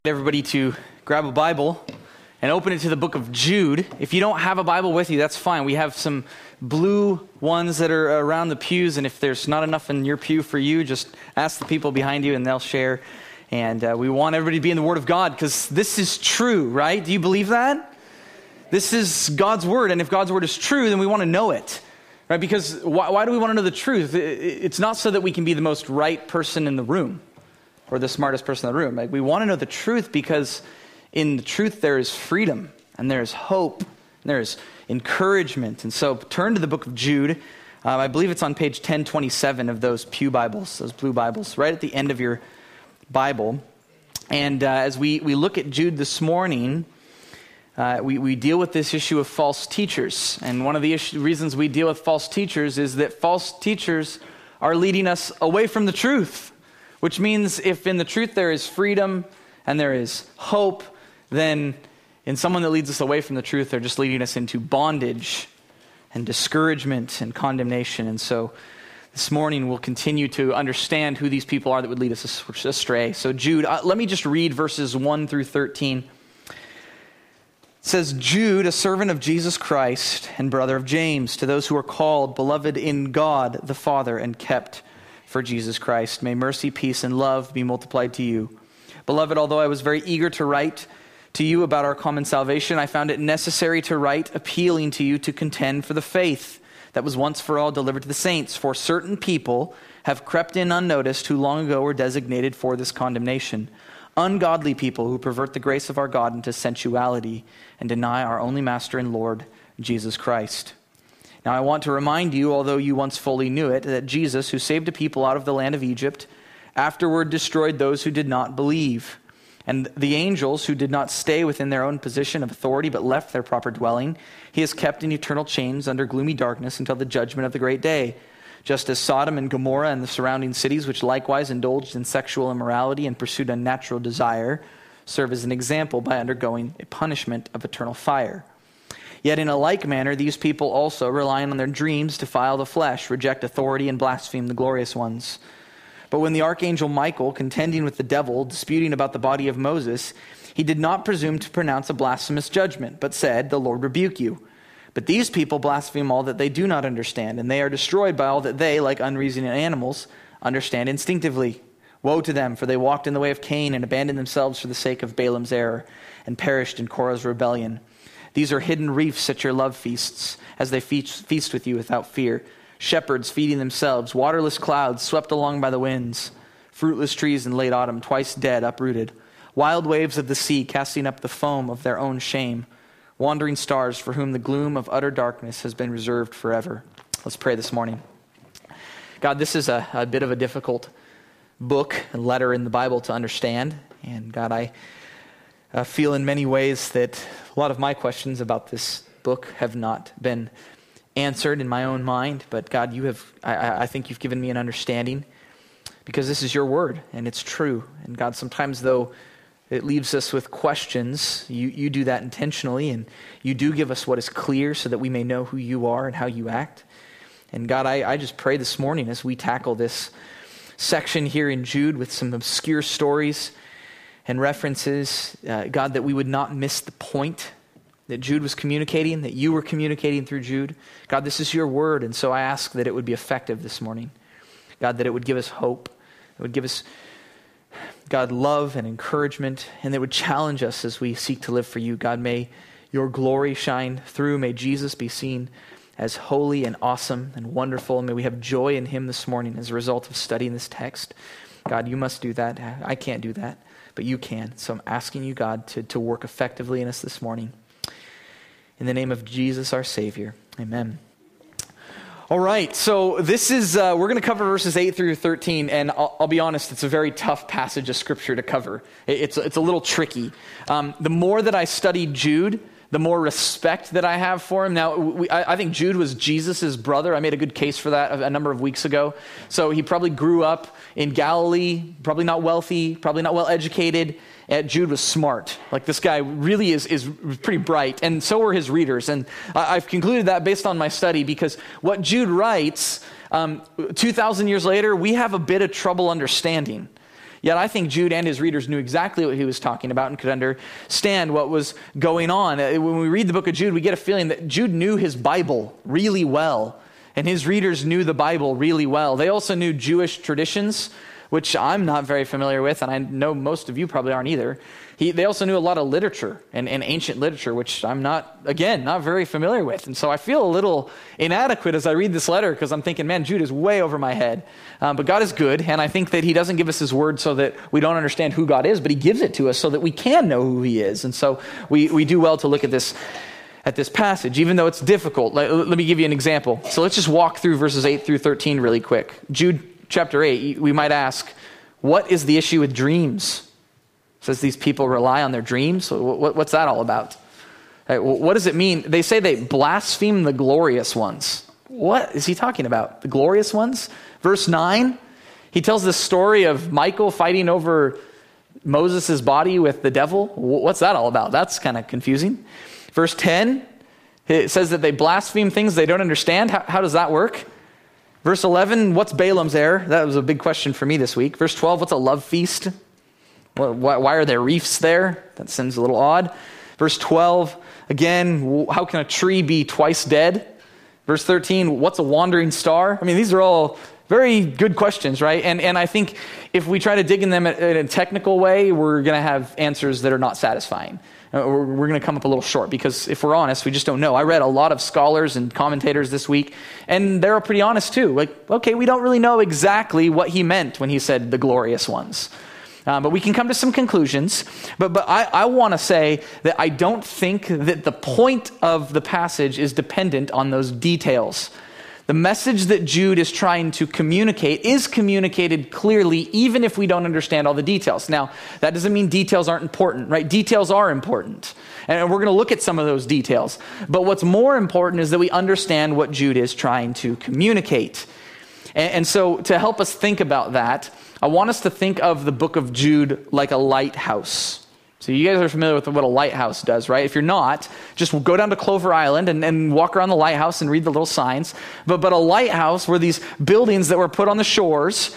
Everybody to grab a Bible and open it to the book of Jude. If you don't have a Bible with you, that's fine. We have some blue ones that are around the pews, and if there's not enough in your pew for you, just ask the people behind you and they'll share. And we want everybody to be in the Word of God because this is true, right? Do you believe that? This is God's Word, and if God's Word is true, then we want to know it, right? Because why do we want to know the truth? It's not so that we can be the most right person in the room or the smartest person in the room. Like, we want to know the truth because in the truth there is freedom and there is hope and there is encouragement. And so turn to the book of Jude. I believe it's on page 1027 of those pew Bibles, those blue Bibles, right at the end of your Bible. And as we look at Jude this morning, we deal with this issue of false teachers. And one of the reasons we deal with false teachers is that false teachers are leading us away from the truth. Which means if in the truth there is freedom and there is hope, then in someone that leads us away from the truth, they're just leading us into bondage and discouragement and condemnation. And so this morning we'll continue to understand who these people are that would lead us astray. So Jude, let me just read verses 1 through 13. It says, Jude, a servant of Jesus Christ and brother of James, to those who are called, beloved in God the Father, and kept for Jesus Christ. May mercy, peace, and love be multiplied to you. Beloved, although I was very eager to write to you about our common salvation, I found it necessary to write appealing to you to contend for the faith that was once for all delivered to the saints. For certain people have crept in unnoticed who long ago were designated for this condemnation. Ungodly people who pervert the grace of our God into sensuality and deny our only Master and Lord, Jesus Christ. Now I want to remind you, although you once fully knew it, that Jesus, who saved a people out of the land of Egypt, afterward destroyed those who did not believe. And the angels who did not stay within their own position of authority but left their proper dwelling, he has kept in eternal chains under gloomy darkness until the judgment of the great day. Just as Sodom and Gomorrah and the surrounding cities, which likewise indulged in sexual immorality and pursued unnatural desire, serve as an example by undergoing a punishment of eternal fire. Yet in a like manner, these people also, relying on their dreams, defile the flesh, reject authority, and blaspheme the glorious ones. But when the archangel Michael, contending with the devil, disputing about the body of Moses, he did not presume to pronounce a blasphemous judgment, but said, "The Lord rebuke you." But these people blaspheme all that they do not understand, and they are destroyed by all that they, like unreasoning animals, understand instinctively. Woe to them, for they walked in the way of Cain and abandoned themselves for the sake of Balaam's error, and perished in Korah's rebellion. These are hidden reefs at your love feasts, as they feast with you without fear. Shepherds feeding themselves, waterless clouds swept along by the winds, fruitless trees in late autumn, twice dead, uprooted. Wild waves of the sea casting up the foam of their own shame. Wandering stars for whom the gloom of utter darkness has been reserved forever. Let's pray this morning. God, this is a bit of a difficult book and letter in the Bible to understand. And God, I feel in many ways that a lot of my questions about this book have not been answered in my own mind, but God, I think you've given me an understanding because this is your word and it's true. And God, sometimes though it leaves us with questions, you do that intentionally, and you do give us what is clear so that we may know who you are and how you act. And God, I just pray this morning as we tackle this section here in Jude with some obscure stories and references, God, that we would not miss the point that Jude was communicating, that you were communicating through Jude. God, this is your word, and so I ask that it would be effective this morning. God, that it would give us hope. It would give us, God, love and encouragement, and that would challenge us as we seek to live for you. God, may your glory shine through. May Jesus be seen as holy and awesome and wonderful. And may we have joy in him this morning as a result of studying this text. God, you must do that. I can't do that, but you can. So I'm asking you, God, to work effectively in us this morning. In the name of Jesus, our Savior. Amen. All right, so this is, we're going to cover verses 8 through 13, and I'll be honest, it's a very tough passage of Scripture to cover. It's a little tricky. The more that I studied Jude, the more respect that I have for him. Now, I think Jude was Jesus' brother. I made a good case for that a number of weeks ago. So he probably grew up in Galilee, probably not wealthy, probably not well educated. Jude was smart. Like, this guy really is pretty bright, and so were his readers. And I've concluded that based on my study, because what Jude writes 2,000 years later, we have a bit of trouble understanding. Yet I think Jude and his readers knew exactly what he was talking about and could understand what was going on. When we read the book of Jude, we get a feeling that Jude knew his Bible really well, and his readers knew the Bible really well. They also knew Jewish traditions, which I'm not very familiar with, and I know most of you probably aren't either. They also knew a lot of literature and ancient literature, which I'm not very familiar with. And so I feel a little inadequate as I read this letter because I'm thinking, man, Jude is way over my head. But God is good, and I think that he doesn't give us his word so that we don't understand who God is, but he gives it to us so that we can know who he is. And so we do well to look at this passage, even though it's difficult. Let me give you an example. So let's just walk through verses 8 through 13 really quick. Jude chapter 8, we might ask, what is the issue with dreams? It says these people rely on their dreams. So what's that all about? What does it mean? They say they blaspheme the glorious ones. What is he talking about? The glorious ones? Verse 9, he tells this story of Michael fighting over Moses' body with the devil. What's that all about? That's kind of confusing. Verse 10, it says that they blaspheme things they don't understand. How does that work? Verse 11, what's Balaam's error? That was a big question for me this week. Verse 12, what's a love feast? Why are there reefs there? That seems a little odd. Verse 12, again, how can a tree be twice dead? Verse 13, what's a wandering star? I mean, these are all very good questions, right? And I think if we try to dig in them in a technical way, we're going to have answers that are not satisfying. We're going to come up a little short because if we're honest, we just don't know. I read a lot of scholars and commentators this week, and they're pretty honest too. Like, okay, we don't really know exactly what he meant when he said the glorious ones. But we can come to some conclusions. But I want to say that I don't think that the point of the passage is dependent on those details. The message that Jude is trying to communicate is communicated clearly, even if we don't understand all the details. Now, that doesn't mean details aren't important, right? Details are important. And we're going to look at some of those details. But what's more important is that we understand what Jude is trying to communicate. And so to help us think about that, I want us to think of the book of Jude like a lighthouse. So you guys are familiar with what a lighthouse does, right? If you're not, just go down to Clover Island and walk around the lighthouse and read the little signs. But a lighthouse were these buildings that were put on the shores,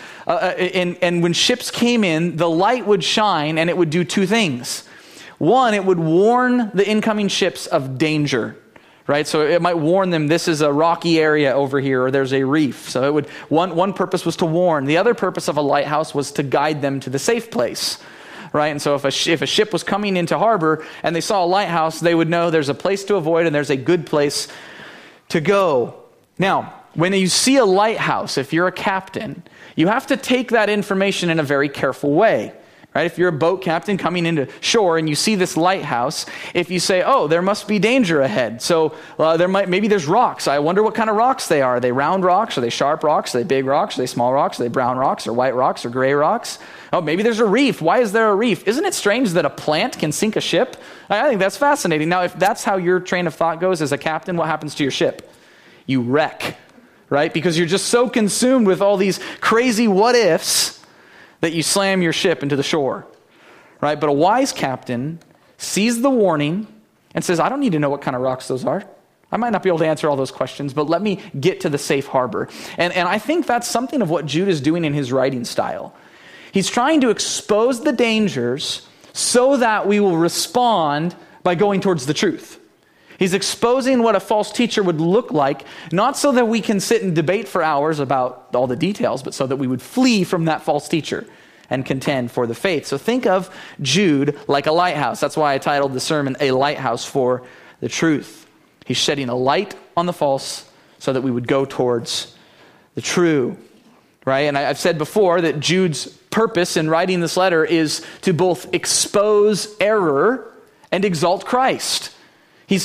and when ships came in, the light would shine and it would do two things. One, it would warn the incoming ships of danger. Right, so it might warn them this is a rocky area over here, or there's a reef. So it would one purpose was to warn. The other purpose of a lighthouse was to guide them to the safe place. Right, and so if a ship was coming into harbor and they saw a lighthouse, they would know there's a place to avoid and there's a good place to go. Now, when you see a lighthouse, if you're a captain, you have to take that information in a very careful way. Right? If you're a boat captain coming into shore and you see this lighthouse, if you say, oh, there must be danger ahead. So maybe there's rocks. I wonder what kind of rocks they are. Are they round rocks? Are they sharp rocks? Are they big rocks? Are they small rocks? Are they brown rocks or white rocks or gray rocks? Oh, maybe there's a reef. Why is there a reef? Isn't it strange that a plant can sink a ship? I think that's fascinating. Now, if that's how your train of thought goes as a captain, what happens to your ship? You wreck, right? Because you're just so consumed with all these crazy what ifs that you slam your ship into the shore, right? But a wise captain sees the warning and says, I don't need to know what kind of rocks those are. I might not be able to answer all those questions, but let me get to the safe harbor. And I think that's something of what Jude is doing in his writing style. He's trying to expose the dangers so that we will respond by going towards the truth. He's exposing what a false teacher would look like, not so that we can sit and debate for hours about all the details, but so that we would flee from that false teacher and contend for the faith. So think of Jude like a lighthouse. That's why I titled the sermon, A Lighthouse for the Truth. He's shedding a light on the false so that we would go towards the true. Right? And I've said before that Jude's purpose in writing this letter is to both expose error and exalt Christ. He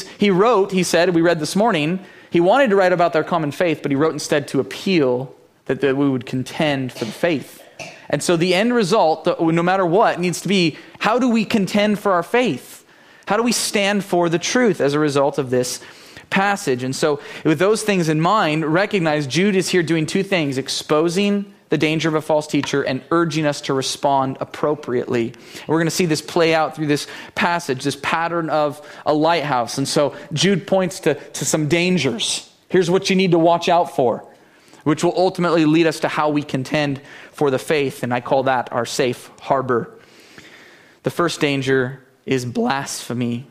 said, we read this morning, he wanted to write about their common faith, but he wrote instead to appeal that we would contend for the faith. And so the end result, no matter what, needs to be, how do we contend for our faith? How do we stand for the truth as a result of this passage? And so with those things in mind, recognize Jude is here doing two things, exposing the danger of a false teacher and urging us to respond appropriately. And we're going to see this play out through this passage, this pattern of a lighthouse. And so Jude points to some dangers. Here's what you need to watch out for. which will ultimately lead us to how we contend for the faith, and I call that our safe harbor. The first danger is blasphemy.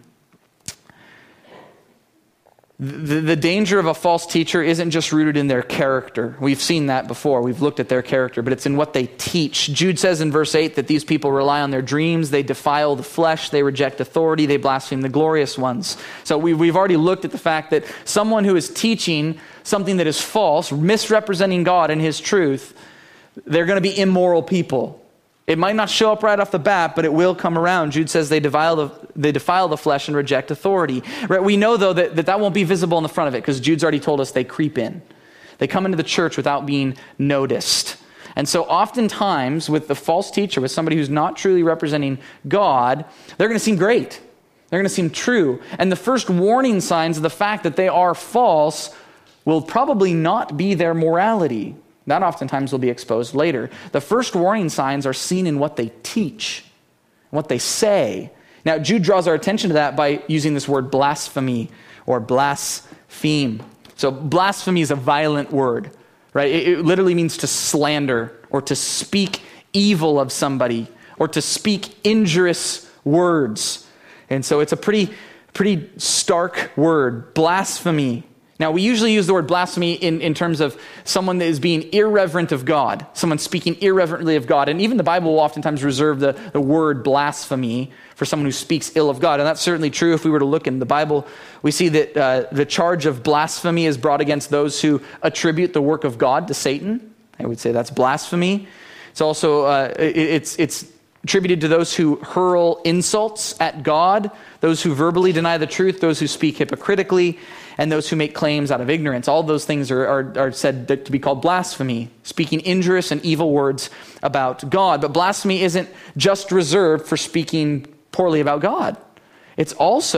The danger of a false teacher isn't just rooted in their character. We've seen that before. We've looked at their character, but it's in what they teach. Jude says in verse 8 that these people rely on their dreams, they defile the flesh, they reject authority, they blaspheme the glorious ones. So we've already looked at the fact that someone who is teaching something that is false, misrepresenting God and his truth, they're going to be immoral people. It might not show up right off the bat, but it will come around. Jude says they defile the flesh and reject authority. Right? We know, though, that won't be visible in the front of it because Jude's already told us they creep in. They come into the church without being noticed. And so oftentimes with the false teacher, with somebody who's not truly representing God, they're going to seem great. They're going to seem true. And the first warning signs of the fact that they are false will probably not be their morality. That oftentimes will be exposed later. The first warning signs are seen in what they teach, what they say. Now, Jude draws our attention to that by using this word blasphemy or blaspheme. So blasphemy is a violent word, right? It literally means to slander or to speak evil of somebody or to speak injurious words. And so it's a pretty stark word, blasphemy. Now, we usually use the word blasphemy in terms of someone that is being irreverent of God, someone speaking irreverently of God. And even the Bible will oftentimes reserve the word blasphemy for someone who speaks ill of God. And that's certainly true. If we were to look in the Bible, we see that the charge of blasphemy is brought against those who attribute the work of God to Satan. I would say that's blasphemy. It's also, it's attributed to those who hurl insults at God, those who verbally deny the truth, those who speak hypocritically, and those who make claims out of ignorance. All those things are said to be called blasphemy, speaking injurious and evil words about God. But blasphemy isn't just reserved for speaking poorly about God. It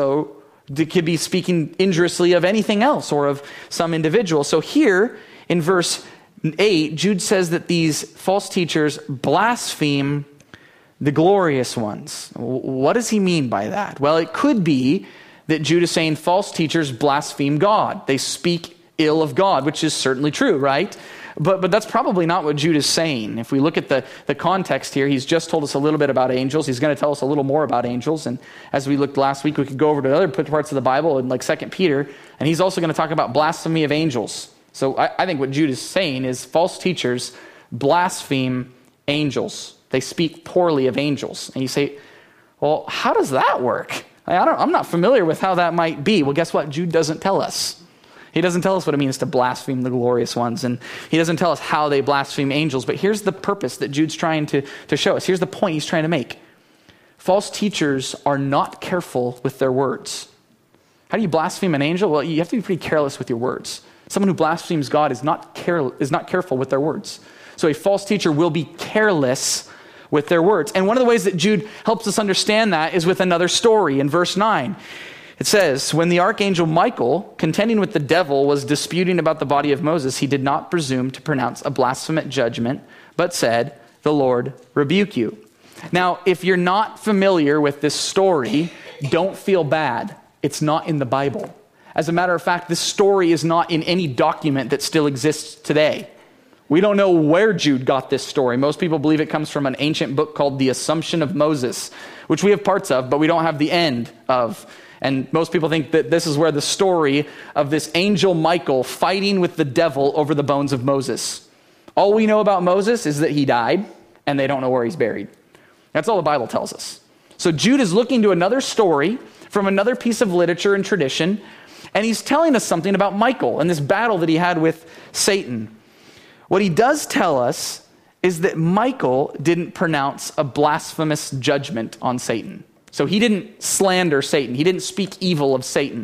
could be speaking injuriously of anything else or of some individual. So here in verse 8, Jude says that these false teachers blaspheme the glorious ones. What does he mean by that? Well, it could be that Jude is saying false teachers blaspheme God. They speak ill of God, which is certainly true, right? But that's probably not what Jude is saying. If we look at the context here, he's just told us a little bit about angels. He's going to tell us a little more about angels. And as we looked last week, we could go over to other parts of the Bible, in like 2 Peter, and he's also going to talk about blasphemy of angels. So I think what Jude is saying is false teachers blaspheme angels. They speak poorly of angels. And you say, well, how does that work? I'm not familiar with how that might be. Well, guess what? Jude doesn't tell us. He doesn't tell us what it means to blaspheme the glorious ones, and he doesn't tell us how they blaspheme angels. But here's the purpose that Jude's trying to show us. Here's the point he's trying to make. False teachers are not careful with their words. How do you blaspheme an angel? Well, you have to be pretty careless with your words. Someone who blasphemes God is not careful with their words. So a false teacher will be careless with their words. And one of the ways that Jude helps us understand that is with another story in verse 9. It says, when the archangel Michael, contending with the devil, was disputing about the body of Moses, he did not presume to pronounce a blasphemous judgment, but said, the Lord rebuke you. Now, if you're not familiar with this story, don't feel bad. It's not in the Bible. As a matter of fact, this story is not in any document that still exists today. We don't know where Jude got this story. Most people believe it comes from an ancient book called The Assumption of Moses, which we have parts of, but we don't have the end of. And most people think that this is where the story of this angel Michael fighting with the devil over the bones of Moses. All we know about Moses is that he died, and they don't know where he's buried. That's all the Bible tells us. So Jude is looking to another story from another piece of literature and tradition, and he's telling us something about Michael and this battle that he had with Satan. What he does tell us is that Michael didn't pronounce a blasphemous judgment on Satan. So he didn't slander Satan. He didn't speak evil of Satan.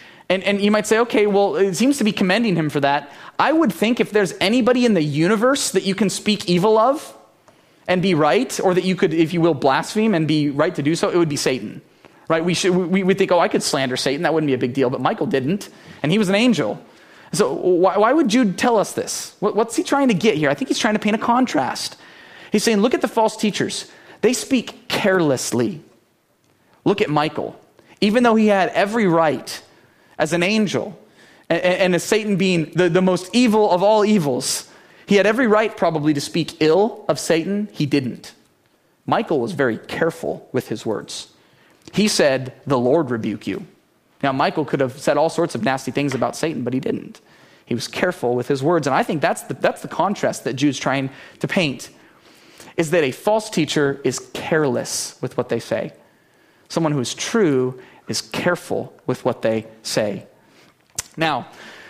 And you might say, okay, well, it seems to be commending him for that. I would think if there's anybody in the universe that you can speak evil of and be right, or that you could, if you will, blaspheme and be right to do so, it would be Satan. Right? We would think, I could slander Satan. That wouldn't be a big deal. But Michael didn't, and he was an angel. So why would Jude tell us this? What's he trying to get here? I think he's trying to paint a contrast. He's saying, look at the false teachers. They speak carelessly. Look at Michael. Even though he had every right as an angel, And as Satan being the most evil of all evils, he had every right probably to speak ill of Satan. He didn't. Michael was very careful with his words. He said, "The Lord rebuke you." Now, Michael could have said all sorts of nasty things about Satan, but he didn't. He was careful with his words. And I think that's the contrast that Jude's trying to paint, is that a false teacher is careless with what they say. Someone who is true is careful with what they say. Now,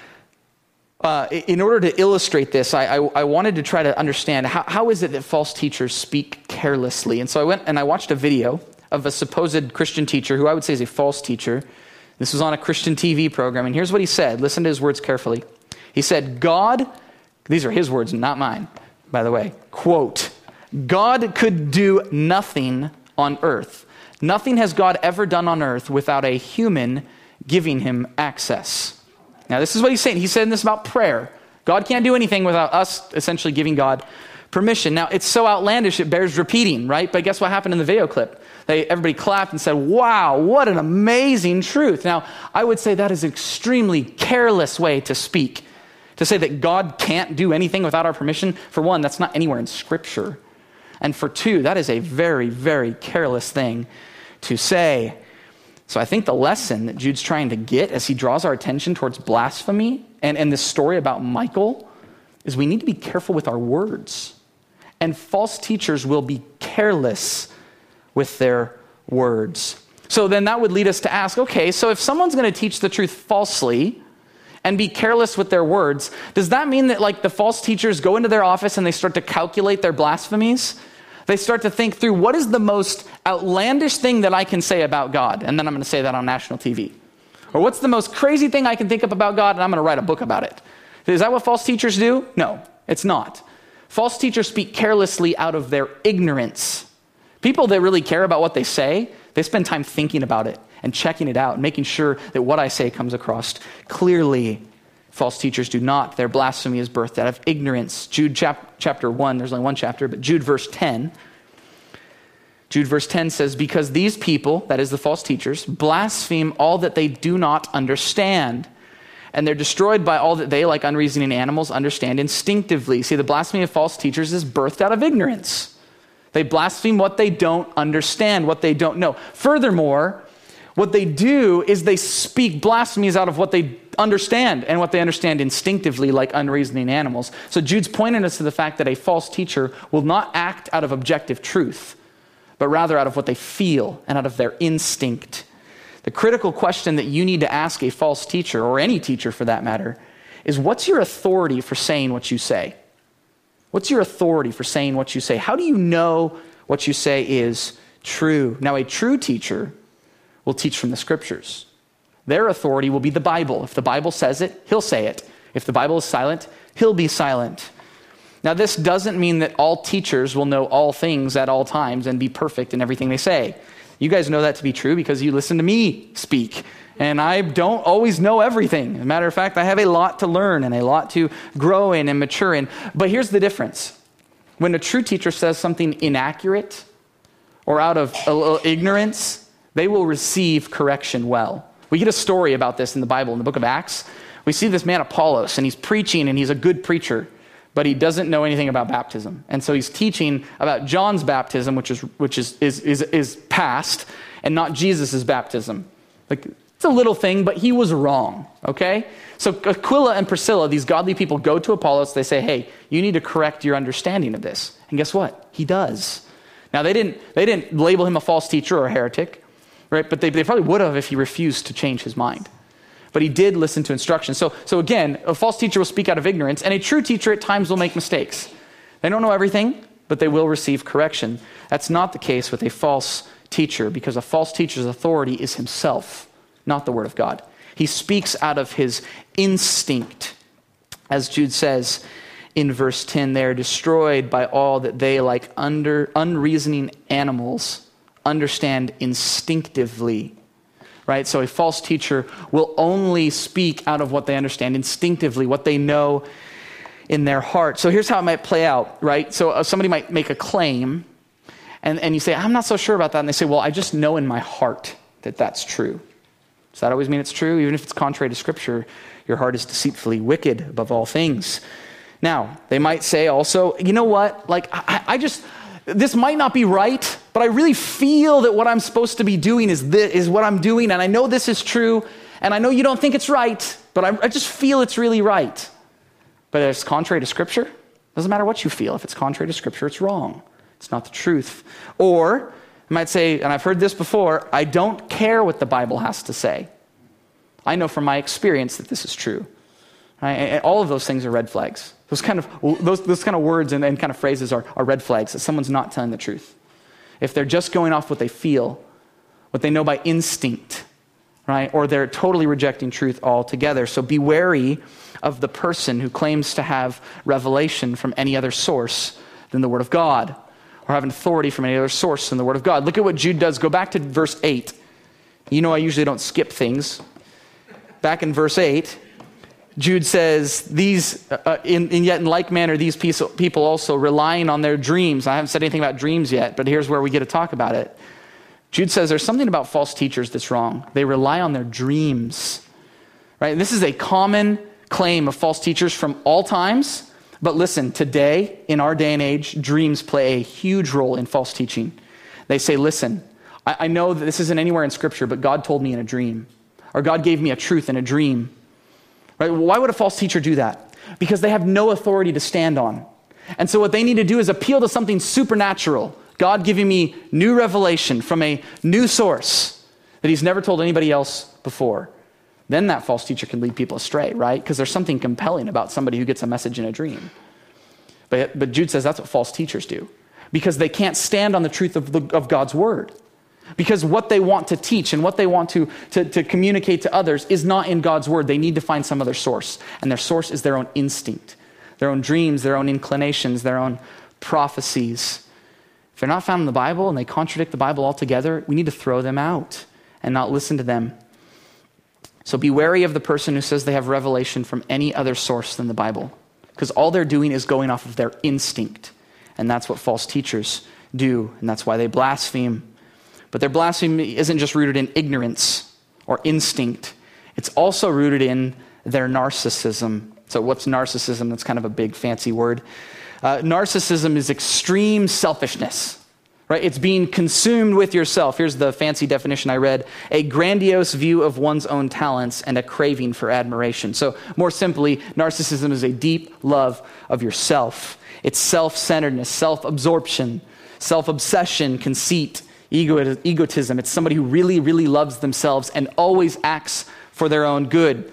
in order to illustrate this, I wanted to try to understand how is it that false teachers speak carelessly. And so I went and I watched a video of a supposed Christian teacher who I would say is a false teacher. This was on a Christian TV program, and here's what he said. Listen to his words carefully. He said, God, these are his words, not mine, by the way, quote, "God could do nothing on earth. Nothing has God ever done on earth without a human giving him access." Now, this is what he's saying. He's saying this about prayer. God can't do anything without us essentially giving God permission. Now, it's so outlandish, it bears repeating, right? But guess what happened in the video clip? Everybody clapped and said, "Wow, what an amazing truth." Now, I would say that is an extremely careless way to speak. To say that God can't do anything without our permission, for one, that's not anywhere in Scripture. And for two, that is a very, very careless thing to say. So I think the lesson that Jude's trying to get as he draws our attention towards blasphemy and this story about Michael is we need to be careful with our words. And false teachers will be careless with their words. So then that would lead us to ask, okay, so if someone's going to teach the truth falsely and be careless with their words, does that mean that like the false teachers go into their office and they start to calculate their blasphemies? They start to think through, what is the most outlandish thing that I can say about God? And then I'm going to say that on national TV. Or what's the most crazy thing I can think of about God? And I'm going to write a book about it. Is that what false teachers do? No, it's not. False teachers speak carelessly out of their ignorance. People that really care about what they say, they spend time thinking about it and checking it out and making sure that what I say comes across clearly. False teachers do not. Their blasphemy is birthed out of ignorance. Jude chapter 1, there's only one chapter, but Jude verse 10. Jude verse 10 says, "Because these people," that is the false teachers, "blaspheme all that they do not understand. And they're destroyed by all that they, like unreasoning animals, understand instinctively." See, the blasphemy of false teachers is birthed out of ignorance. They blaspheme what they don't understand, what they don't know. Furthermore, what they do is they speak blasphemies out of what they understand and what they understand instinctively like unreasoning animals. So Jude's pointing us to the fact that a false teacher will not act out of objective truth, but rather out of what they feel and out of their instinct. The critical question that you need to ask a false teacher, or any teacher for that matter, is what's your authority for saying what you say? What's your authority for saying what you say? How do you know what you say is true? Now, a true teacher will teach from the Scriptures. Their authority will be the Bible. If the Bible says it, he'll say it. If the Bible is silent, he'll be silent. Now, this doesn't mean that all teachers will know all things at all times and be perfect in everything they say. You guys know that to be true because you listen to me speak. And I don't always know everything. As a matter of fact, I have a lot to learn and a lot to grow in and mature in. But here's the difference. When a true teacher says something inaccurate or out of a little ignorance, they will receive correction well. We get a story about this in the Bible, in the book of Acts. We see this man Apollos, and he's preaching, and he's a good preacher, but he doesn't know anything about baptism. And so he's teaching about John's baptism, which is past, and not Jesus' baptism. Like, it's a little thing, but he was wrong, okay? So Aquila and Priscilla, these godly people, go to Apollos. They say, hey, you need to correct your understanding of this. And guess what? He does. Now, they didn't label him a false teacher or a heretic, right? But they probably would have if he refused to change his mind. But he did listen to instruction. So again, a false teacher will speak out of ignorance, and a true teacher at times will make mistakes. They don't know everything, but they will receive correction. That's not the case with a false teacher, because a false teacher's authority is himself, not the Word of God. He speaks out of his instinct. As Jude says in verse 10, they are destroyed by all that they, like unreasoning animals, understand instinctively. Right? So a false teacher will only speak out of what they understand instinctively, what they know in their heart. So here's how it might play out, right? So somebody might make a claim, and you say, I'm not so sure about that. And they say, well, I just know in my heart that that's true. Does that always mean it's true? Even if it's contrary to Scripture, your heart is deceitfully wicked above all things. Now, they might say also, you know what? Like, this might not be right, but I really feel that what I'm supposed to be doing is what I'm doing, and I know this is true, and I know you don't think it's right, but I just feel it's really right. But if it's contrary to Scripture, doesn't matter what you feel. If it's contrary to Scripture, it's wrong. It's not the truth. Or, I might say, and I've heard this before, I don't care what the Bible has to say. I know from my experience that this is true. Right? All of those things are red flags. Those kind of words and kind of phrases are red flags that someone's not telling the truth. If they're just going off what they feel, what they know by instinct, right? Or they're totally rejecting truth altogether. So be wary of the person who claims to have revelation from any other source than the Word of God, or have an authority from any other source than the Word of God. Look at what Jude does. Go back to verse 8. You know I usually don't skip things. Back in verse 8, Jude says, yet in like manner, these people also relying on their dreams. I haven't said anything about dreams yet, but here's where we get to talk about it. Jude says there's something about false teachers that's wrong. They rely on their dreams. Right? And this is a common claim of false teachers from all times. But listen, today, in our day and age, dreams play a huge role in false teaching. They say, listen, I know that this isn't anywhere in Scripture, but God told me in a dream. Or God gave me a truth in a dream. Right? Why would a false teacher do that? Because they have no authority to stand on. And so what they need to do is appeal to something supernatural. God giving me new revelation from a new source that he's never told anybody else before. Then that false teacher can lead people astray, right? Because there's something compelling about somebody who gets a message in a dream. But Jude says that's what false teachers do. Because they can't stand on the truth of God's word. Because what they want to teach and what they want to communicate to others is not in God's word. They need to find some other source. And their source is their own instinct, their own dreams, their own inclinations, their own prophecies. If they're not found in the Bible and they contradict the Bible altogether, we need to throw them out and not listen to them. So be wary of the person who says they have revelation from any other source than the Bible. Because all they're doing is going off of their instinct. And that's what false teachers do. And that's why they blaspheme. But their blasphemy isn't just rooted in ignorance or instinct. It's also rooted in their narcissism. So what's narcissism? That's kind of a big fancy word. Narcissism is extreme selfishness, right? It's being consumed with yourself. Here's the fancy definition I read. A grandiose view of one's own talents and a craving for admiration. So more simply, narcissism is a deep love of yourself. It's self-centeredness, self-absorption, self-obsession, conceit, egotism. It's somebody who really, really loves themselves and always acts for their own good.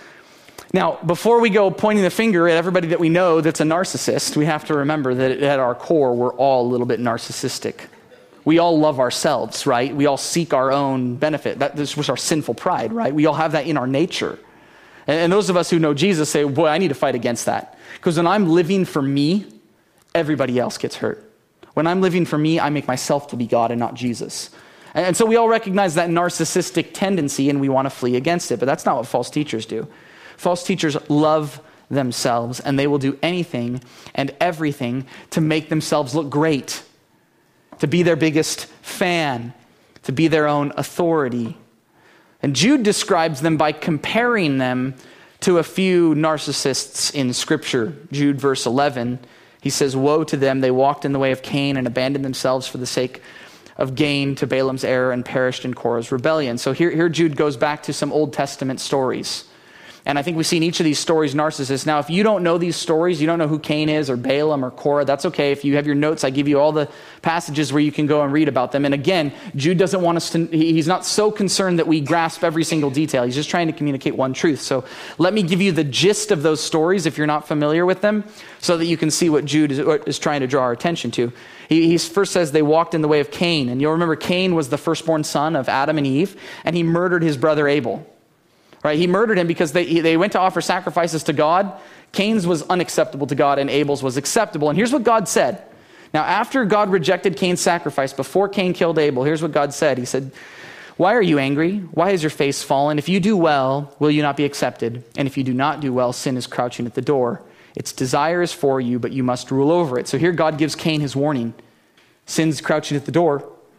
Now, before we go pointing the finger at everybody that we know that's a narcissist, we have to remember that at our core, we're all a little bit narcissistic. We all love ourselves, right? We all seek our own benefit. This was our sinful pride, right? We all have that in our nature. And those of us who know Jesus say, boy, I need to fight against that. Because when I'm living for me, everybody else gets hurt. When I'm living for me, I make myself to be God and not Jesus. And so we all recognize that narcissistic tendency and we want to flee against it. But that's not what false teachers do. False teachers love themselves and they will do anything and everything to make themselves look great, to be their biggest fan, to be their own authority. And Jude describes them by comparing them to a few narcissists in Scripture. Jude verse 11, he says, woe to them, they walked in the way of Cain and abandoned themselves for the sake of gain to Balaam's error and perished in Korah's rebellion. So here Jude goes back to some Old Testament stories. And I think we see in each of these stories narcissists. Now, if you don't know these stories, you don't know who Cain is or Balaam or Korah, that's okay. If you have your notes, I give you all the passages where you can go and read about them. And again, Jude doesn't want us to, he's not so concerned that we grasp every single detail. He's just trying to communicate one truth. So let me give you the gist of those stories if you're not familiar with them, so that you can see what Jude is trying to draw our attention to. He first says they walked in the way of Cain. And you'll remember Cain was the firstborn son of Adam and Eve, and he murdered his brother Abel. Right, he murdered him because they went to offer sacrifices to God. Cain's was unacceptable to God and Abel's was acceptable. And here's what God said. Now, after God rejected Cain's sacrifice, before Cain killed Abel, here's what God said. He said, why are you angry? Why is your face fallen? If you do well, will you not be accepted? And if you do not do well, sin is crouching at the door. Its desire is for you, but you must rule over it. So here God gives Cain his warning. Sin's crouching at the door.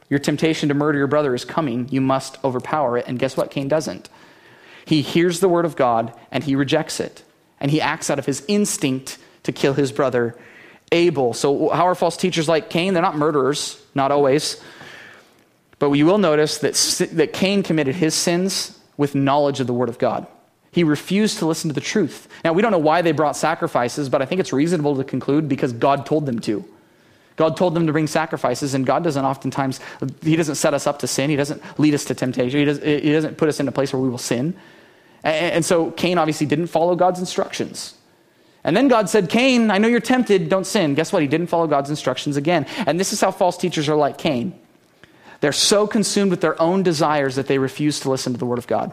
Your temptation to murder your brother is coming. You must overpower it. And guess what? Cain doesn't. He hears the word of God and he rejects it. And he acts out of his instinct to kill his brother Abel. So how are false teachers like Cain? They're not murderers, not always. But you will notice that Cain committed his sins with knowledge of the word of God. He refused to listen to the truth. Now, we don't know why they brought sacrifices, but I think it's reasonable to conclude because God told them to. God told them to bring sacrifices, and God doesn't oftentimes, he doesn't set us up to sin. He doesn't lead us to temptation. He doesn't put us in a place where we will sin. And so Cain obviously didn't follow God's instructions. And then God said, Cain, I know you're tempted, don't sin. Guess what? He didn't follow God's instructions again. And this is how false teachers are like Cain. They're so consumed with their own desires that they refuse to listen to the word of God.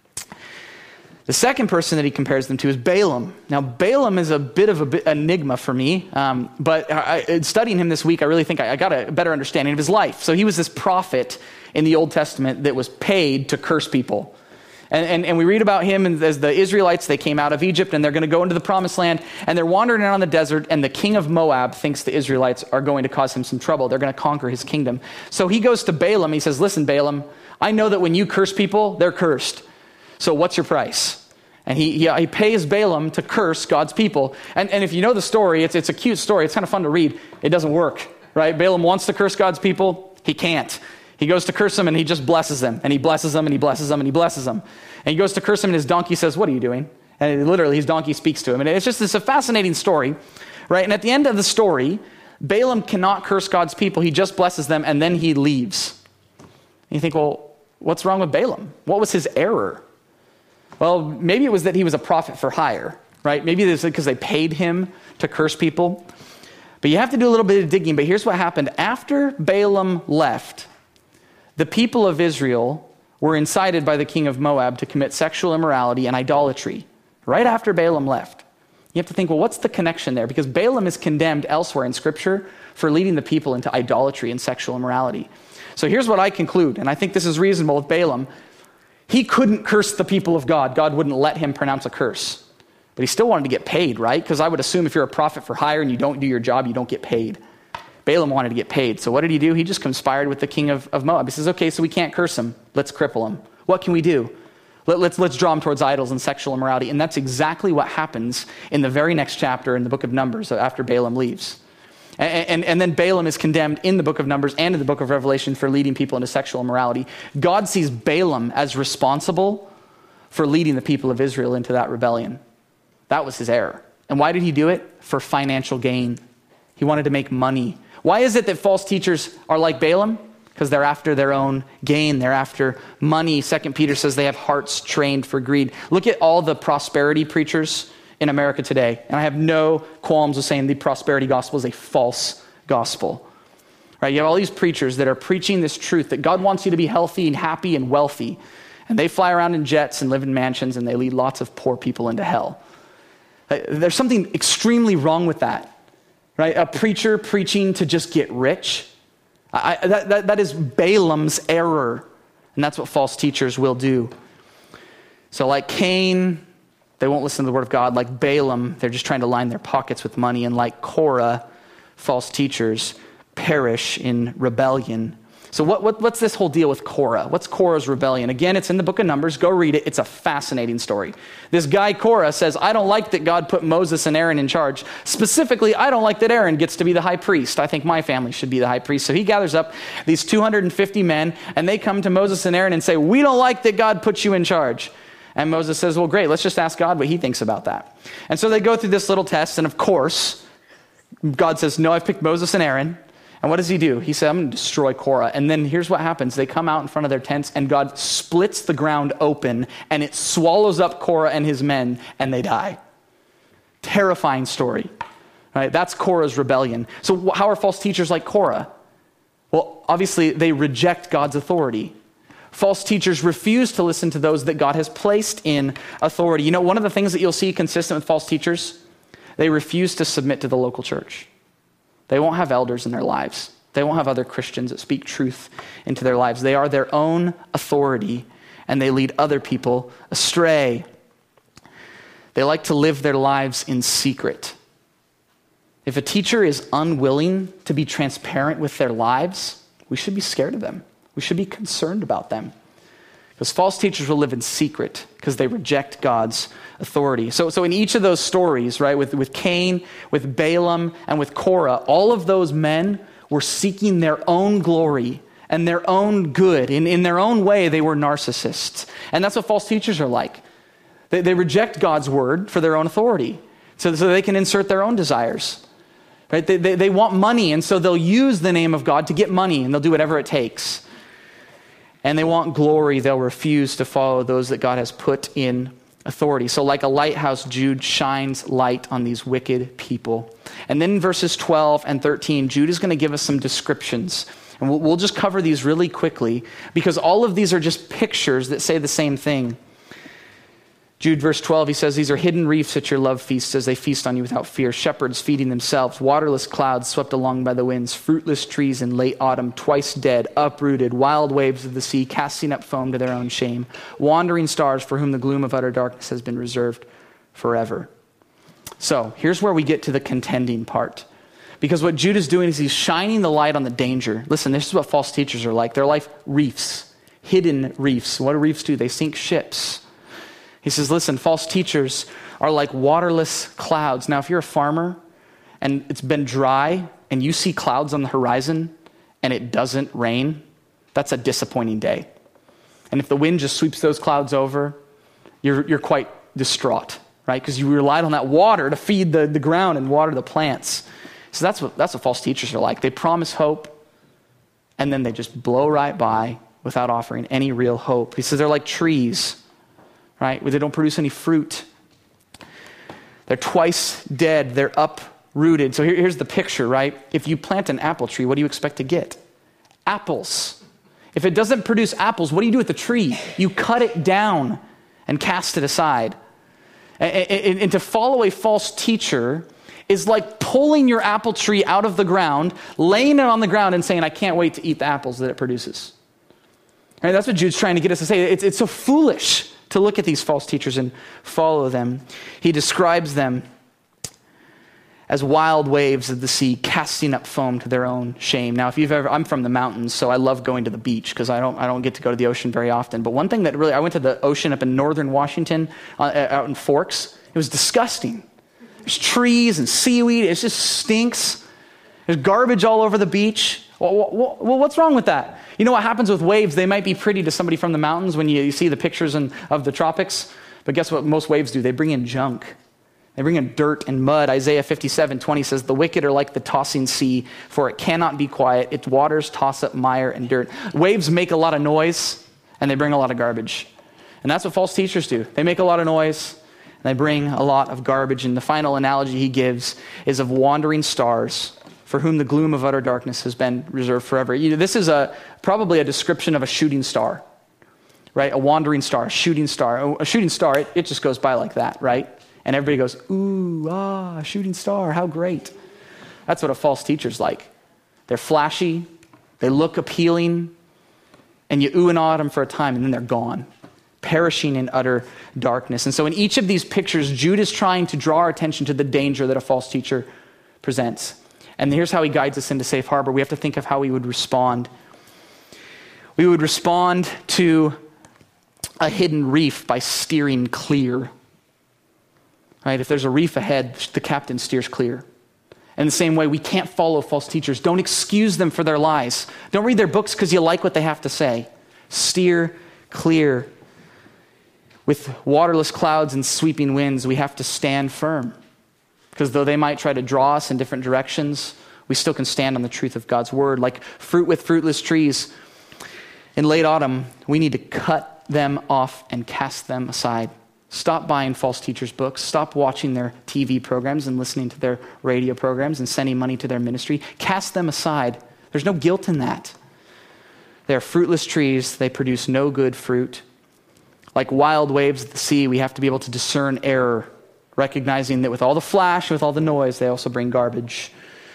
The second person that he compares them to is Balaam. Now, Balaam is a bit of an enigma for me, but studying him this week, I really think I got a better understanding of his life. So he was this prophet in the Old Testament that was paid to curse people. And we read about him as the Israelites, they came out of Egypt and they're going to go into the promised land and they're wandering around the desert and the king of Moab thinks the Israelites are going to cause him some trouble. They're going to conquer his kingdom. So he goes to Balaam. He says, listen, Balaam, I know that when you curse people, they're cursed. So what's your price? And he pays Balaam to curse God's people. And if you know the story, it's a cute story. It's kind of fun to read. It doesn't work, right? Balaam wants to curse God's people. He can't. He goes to curse them and he just blesses them. And he blesses them and he blesses them and he blesses them. And he goes to curse him and his donkey says, what are you doing? And literally his donkey speaks to him. And it's a fascinating story, right? And at the end of the story, Balaam cannot curse God's people. He just blesses them and then he leaves. And you think, well, what's wrong with Balaam? What was his error? Well, maybe it was that he was a prophet for hire, right? Maybe it's because they paid him to curse people. But you have to do a little bit of digging. But here's what happened. After Balaam left, the people of Israel were incited by the king of Moab to commit sexual immorality and idolatry right after Balaam left. You have to think, well, what's the connection there? Because Balaam is condemned elsewhere in Scripture for leading the people into idolatry and sexual immorality. So here's what I conclude, and I think this is reasonable with Balaam. He couldn't curse the people of God. God wouldn't let him pronounce a curse. But he still wanted to get paid, right? Because I would assume if you're a prophet for hire and you don't do your job, you don't get paid. Balaam wanted to get paid. So what did he do? He just conspired with the king of Moab. He says, okay, so we can't curse him. Let's cripple him. What can we do? Let's draw him towards idols and sexual immorality. And that's exactly what happens in the very next chapter in the book of Numbers after Balaam leaves. And then Balaam is condemned in the book of Numbers and in the book of Revelation for leading people into sexual immorality. God sees Balaam as responsible for leading the people of Israel into that rebellion. That was his error. And why did he do it? For financial gain. He wanted to make money. Why is it that false teachers are like Balaam? Because they're after their own gain. They're after money. 2 Peter says they have hearts trained for greed. Look at all the prosperity preachers in America today. And I have no qualms with saying the prosperity gospel is a false gospel. Right? You have all these preachers that are preaching this truth that God wants you to be healthy and happy and wealthy. And they fly around in jets and live in mansions and they lead lots of poor people into hell. There's something extremely wrong with that. Right? A preacher preaching to just get rich. That is Balaam's error. And that's what false teachers will do. So like Cain, they won't listen to the word of God. Like Balaam, they're just trying to line their pockets with money. And like Korah, false teachers perish in rebellion. So what's this whole deal with Korah? What's Korah's rebellion? Again, it's in the book of Numbers. Go read it. It's a fascinating story. This guy Korah says, I don't like that God put Moses and Aaron in charge. Specifically, I don't like that Aaron gets to be the high priest. I think my family should be the high priest. So he gathers up these 250 men, and they come to Moses and Aaron and say, we don't like that God put you in charge. And Moses says, well, great, let's just ask God what he thinks about that. And so they go through this little test, and of course, God says, no, I've picked Moses and Aaron. And what does he do? He said, I'm going to destroy Korah. And then here's what happens. They come out in front of their tents, and God splits the ground open, and it swallows up Korah and his men, and they die. Terrifying story. Right? That's Korah's rebellion. So how are false teachers like Korah? Well, obviously, they reject God's authority. False teachers refuse to listen to those that God has placed in authority. You know, one of the things that you'll see consistent with false teachers, they refuse to submit to the local church. They won't have elders in their lives. They won't have other Christians that speak truth into their lives. They are their own authority, and they lead other people astray. They like to live their lives in secret. If a teacher is unwilling to be transparent with their lives, we should be scared of them. We should be concerned about them. Because false teachers will live in secret because they reject God's authority. So in each of those stories, right, with Cain, with Balaam, and with Korah, all of those men were seeking their own glory and their own good. In their own way, they were narcissists. And that's what false teachers are like. They reject God's word for their own authority so they can insert their own desires. Right? They want money, and so they'll use the name of God to get money, and they'll do whatever it takes. And they want glory. They'll refuse to follow those that God has put in authority. So like a lighthouse, Jude shines light on these wicked people. And then in verses 12 and 13, Jude is going to give us some descriptions. And we'll just cover these really quickly because all of these are just pictures that say the same thing. Jude verse 12, he says, these are hidden reefs at your love feasts as they feast on you without fear. Shepherds feeding themselves, waterless clouds swept along by the winds, fruitless trees in late autumn, twice dead, uprooted, wild waves of the sea, casting up foam to their own shame, wandering stars for whom the gloom of utter darkness has been reserved forever. So here's where we get to the contending part. Because what Jude is doing is he's shining the light on the danger. Listen, this is what false teachers are like. They're like reefs, hidden reefs. What do reefs do? They sink ships. He says, listen, false teachers are like waterless clouds. Now, if you're a farmer and it's been dry and you see clouds on the horizon and it doesn't rain, that's a disappointing day. And if the wind just sweeps those clouds over, you're quite distraught, right? Because you relied on that water to feed the ground and water the plants. So that's what false teachers are like. They promise hope and then they just blow right by without offering any real hope. He says they're like trees, right? Where they don't produce any fruit. They're twice dead. They're uprooted. So here's the picture, right? If you plant an apple tree, what do you expect to get? Apples. If it doesn't produce apples, what do you do with the tree? You cut it down and cast it aside. And to follow a false teacher is like pulling your apple tree out of the ground, laying it on the ground and saying, I can't wait to eat the apples that it produces. Right? That's what Jude's trying to get us to say. It's so foolish to look at these false teachers and follow them. He describes them as wild waves of the sea, casting up foam to their own shame. Now, if you've ever, I'm from the mountains, so I love going to the beach because I don't get to go to the ocean very often. But one thing that really, I went to the ocean up in northern Washington, out in Forks. It was disgusting. There's trees and seaweed. It just stinks. There's garbage all over the beach. Well, what's wrong with that? You know what happens with waves? They might be pretty to somebody from the mountains when you see the pictures of the tropics. But guess what most waves do? They bring in junk. They bring in dirt and mud. Isaiah 57:20 says, the wicked are like the tossing sea, for it cannot be quiet. Its waters toss up mire and dirt. Waves make a lot of noise, and they bring a lot of garbage. And that's what false teachers do. They make a lot of noise, and they bring a lot of garbage. And the final analogy he gives is of wandering stars, for whom the gloom of utter darkness has been reserved forever. This is probably a description of a shooting star, right? A wandering star, a shooting star. A shooting star, it just goes by like that, right? And everybody goes, ooh, a shooting star, how great. That's what a false teacher's like. They're flashy, they look appealing, and you ooh and ah at them for a time, and then they're gone, perishing in utter darkness. And so in each of these pictures, Jude is trying to draw our attention to the danger that a false teacher presents. And here's how he guides us into safe harbor. We have to think of how we would respond. We would respond to a hidden reef by steering clear. Right? If there's a reef ahead, the captain steers clear. In the same way, we can't follow false teachers. Don't excuse them for their lies. Don't read their books because you like what they have to say. Steer clear. With waterless clouds and sweeping winds, we have to stand firm. Because though they might try to draw us in different directions, we still can stand on the truth of God's word. Like fruit with fruitless trees, in late autumn, we need to cut them off and cast them aside. Stop buying false teachers' books. Stop watching their TV programs and listening to their radio programs and sending money to their ministry. Cast them aside. There's no guilt in that. They're fruitless trees. They produce no good fruit. Like wild waves at the sea, we have to be able to discern error, recognizing that with all the flash, with all the noise, they also bring garbage.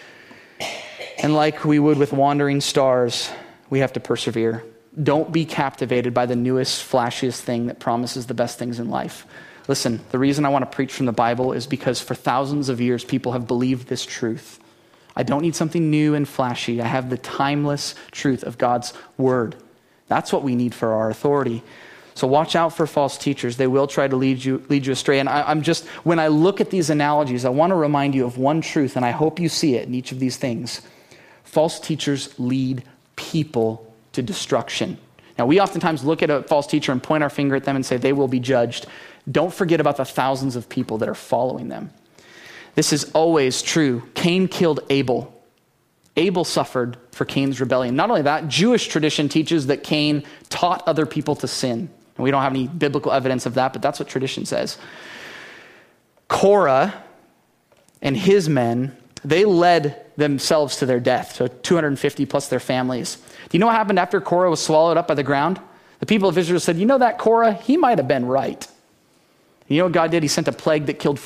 And like we would with wandering stars, we have to persevere. Don't be captivated by the newest, flashiest thing that promises the best things in life. Listen, the reason I want to preach from the Bible is because for thousands of years, people have believed this truth. I don't need something new and flashy. I have the timeless truth of God's word. That's what we need for our authority. So watch out for false teachers. They will try to lead you astray. And when I look at these analogies, I want to remind you of one truth, and I hope you see it in each of these things. False teachers lead people to destruction. Now, we oftentimes look at a false teacher and point our finger at them and say they will be judged. Don't forget about the thousands of people that are following them. This is always true. Cain killed Abel. Abel suffered for Cain's rebellion. Not only that, Jewish tradition teaches that Cain taught other people to sin. And we don't have any biblical evidence of that, but that's what tradition says. Korah and his men, they led themselves to their death, so 250 plus their families. Do you know what happened after Korah was swallowed up by the ground? The people of Israel said, you know that Korah, he might have been right. You know what God did? He sent a plague that killed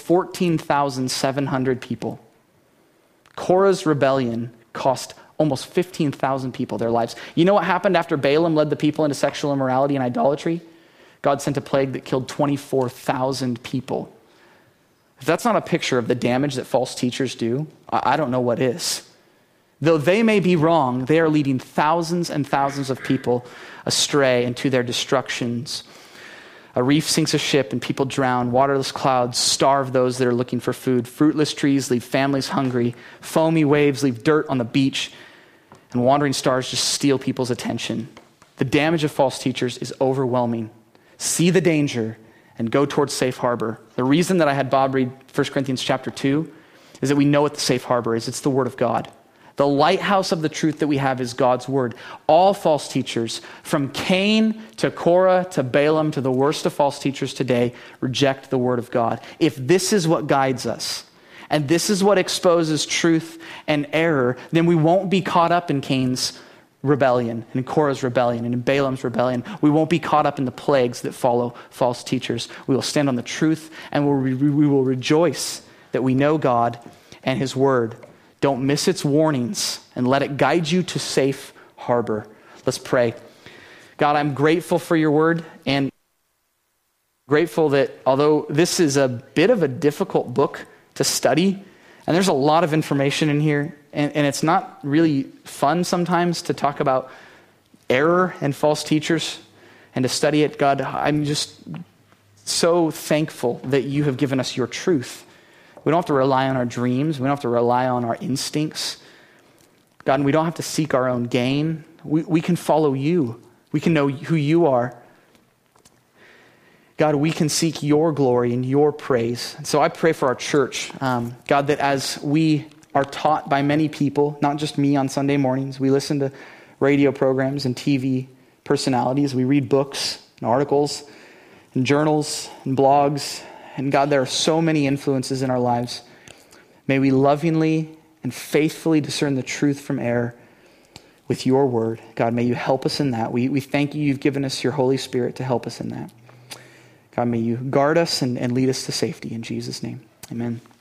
14,700 people. Korah's rebellion cost almost 15,000 people their lives. You know what happened after Balaam led the people into sexual immorality and idolatry? God sent a plague that killed 24,000 people. If that's not a picture of the damage that false teachers do, I don't know what is. Though they may be wrong, they are leading thousands and thousands of people astray into their destructions. A reef sinks a ship and people drown. Waterless clouds starve those that are looking for food. Fruitless trees leave families hungry. Foamy waves leave dirt on the beach. And wandering stars just steal people's attention. The damage of false teachers is overwhelming. See the danger and go towards safe harbor. The reason that I had Bob read 1 Corinthians chapter 2 is that we know what the safe harbor is. It's the word of God. The lighthouse of the truth that we have is God's word. All false teachers, from Cain to Korah to Balaam to the worst of false teachers today, reject the word of God. If this is what guides us, and this is what exposes truth and error, then we won't be caught up in Cain's rebellion, and in Korah's rebellion, and in Balaam's rebellion. We won't be caught up in the plagues that follow false teachers. We will stand on the truth, and we will rejoice that we know God and his word. Don't miss its warnings, and let it guide you to safe harbor. Let's pray. God, I'm grateful for your word, and grateful that although this is a bit of a difficult book to study, and there's a lot of information in here, and it's not really fun sometimes to talk about error and false teachers and to study it. God, I'm just so thankful that you have given us your truth. We don't have to rely on our dreams. We don't have to rely on our instincts. God, and we don't have to seek our own gain. We can follow you. We can know who you are. God, we can seek your glory and your praise. And so I pray for our church, God, that as we are taught by many people, not just me on Sunday mornings, we listen to radio programs and TV personalities, we read books and articles and journals and blogs, and God, there are so many influences in our lives. May we lovingly and faithfully discern the truth from error with your word. God, may you help us in that. We thank you, you've given us your Holy Spirit to help us in that. God, may you guard us and lead us to safety in Jesus' name. Amen.